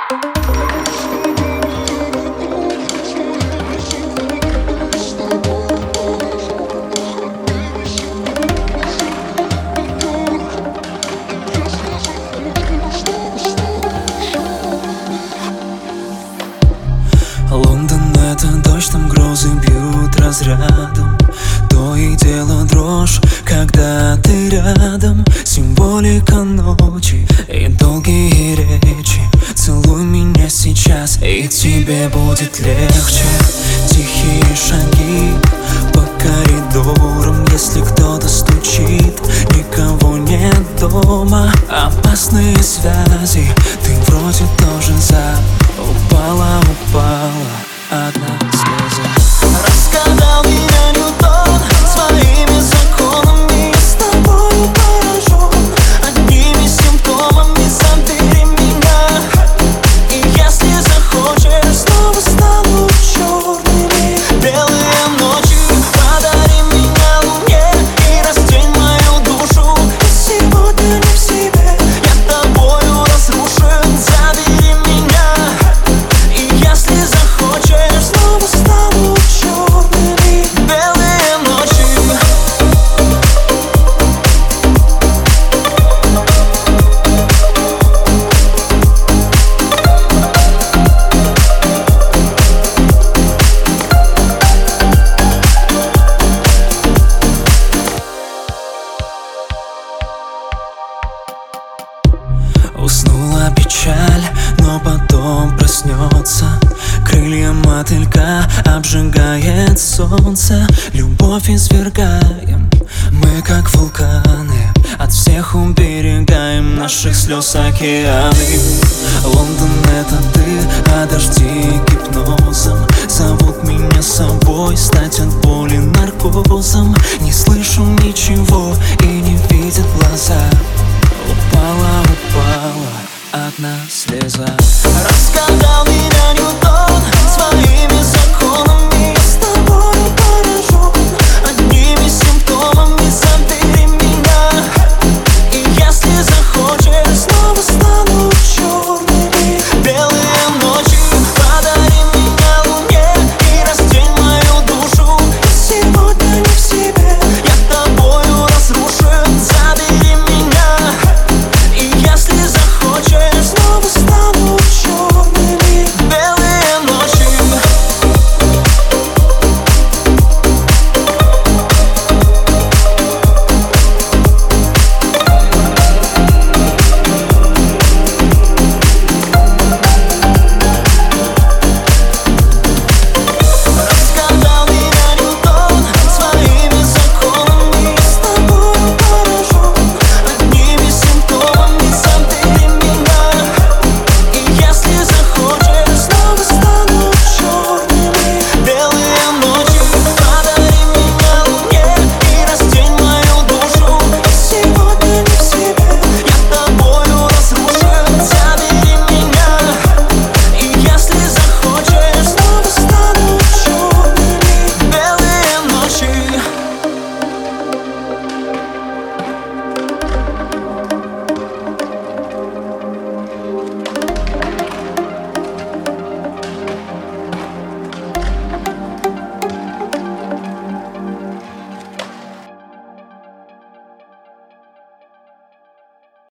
Лондон — это дождь, там грозы бьют разрядом. То и дело дрожь, когда ты рядом. Символика ночи и долгие речи. Целуй меня сейчас, и тебе будет легче. Тихие шаги по коридорам. Если кто-то стучит, никого нет дома. Опасные связи, ты вроде тоже за. Упала одна слеза. Раскатал меня Ньютон своими законами. Я с тобою поражен одними симптомами. Забери меня, и если захочешь, снова станут черными. Белые ночи, подари меня луне и раздень мою душу. И сегодня не в себе, я тобою разрушен. Забери меня, если захочешь, снова станут черными. Белые ночи. Уснула печаль, но потом проснется. Крылья мотылька обжигает солнце. Любовь извергаем, мы как вулканы. От всех уберегаем наших слез океаны. Лондон — это ты, а дожди гипнозом зовут меня с собой, стать от боли наркозом. Не слышу ничего и не видят глаза. Упала